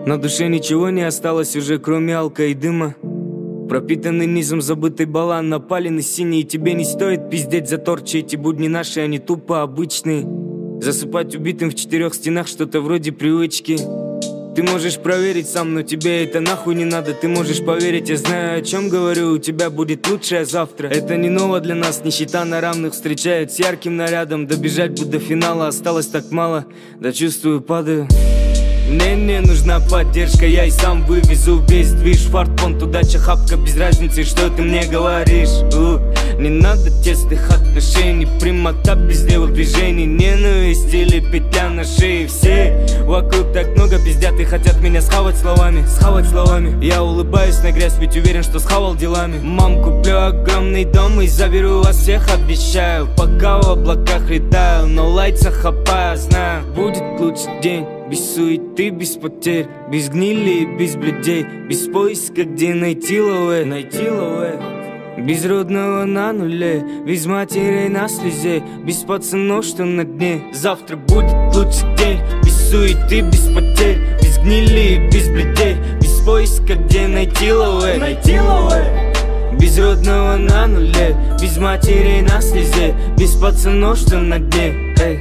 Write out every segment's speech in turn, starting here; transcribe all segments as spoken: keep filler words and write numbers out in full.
На душе ничего не осталось уже, кроме алка и дыма. Пропитанный низом забытый балан, напаленный синий. И тебе не стоит пиздеть за торчи. Эти будни наши, они тупо обычные. Засыпать убитым в четырех стенах, что-то вроде привычки. Ты можешь проверить сам, но тебе это нахуй не надо. Ты можешь поверить, я знаю, о чем говорю. У тебя будет лучшее завтра. Это не ново для нас, нищета на равных встречает с ярким нарядом. Добежать бы до финала, осталось так мало. Да чувствую, падаю. Мне не нужна поддержка, я и сам вывезу весь движ. Фартпонт, удача, хапка, без разницы, что ты мне говоришь. У, не надо тесных отношений, прямота без левых движений, ненависть или петля на шее. Все вокруг так много пиздят и хотят меня схавать словами, схавать словами. Я улыбаюсь на грязь, ведь уверен, что схавал делами. Мам, куплю огромный дом и заберу вас всех, обещаю. Пока в облаках летаю, но лайца хапаю, знаю, будет лучший день. Без суеты, без потерь, без гнили и без бледей, без поиска, где найти лове, найти лове. Без родного на нуле, без матерей на слезе, без пацанов, что на дне. Завтра будет лучший день, без суеты, без потерь, без гнили и без бледей, без поиска, где найти лове, найти лове. Без родного на нуле, без матерей на слезе, без пацанов, что на дне. Эй.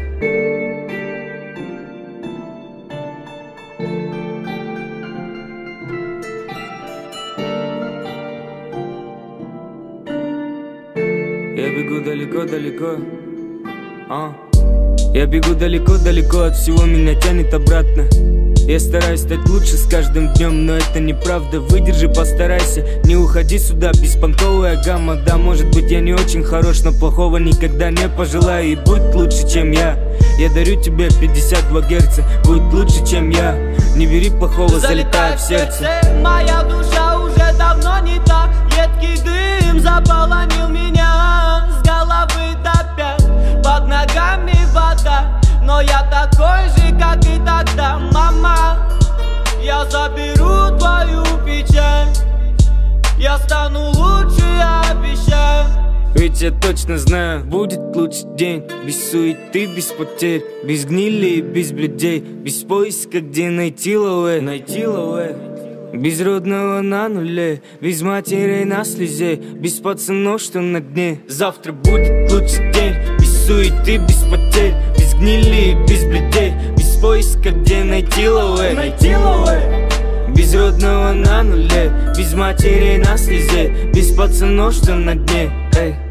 Я бегу далеко-далеко, а. Я бегу далеко-далеко, от всего меня тянет обратно. Я стараюсь стать лучше с каждым днем, но это неправда. Выдержи, постарайся, не уходи сюда. Беспонтовая гамма, да, может быть я не очень хорош, но плохого никогда не пожелаю. И будь лучше, чем я. Я дарю тебе пятьдесят два герца, будь лучше, чем я. Не бери плохого, залетай в сердце. Моя душа уже давно не та. Едкий дым заполонил меня с головы до пят. Под ногами вода, но я такой же, как и тогда. Мама, я заберу твою печаль. Я стану лучше, я обещаю. Ведь я точно знаю, будет лучший день. Без суеты, без потерь, без гнили и без бледей, без поиска, где найти лове, найти лове. Без родного на нуле, без матерей на слезе, без пацанов, что на дне. Завтра будет лучший день, без суеты, без потерь, без гнили и без бледей, без поиска, где найти лове, найти лове. Без родного на нуле, без матерей на слезе, без пацанов, что на дне. Эй.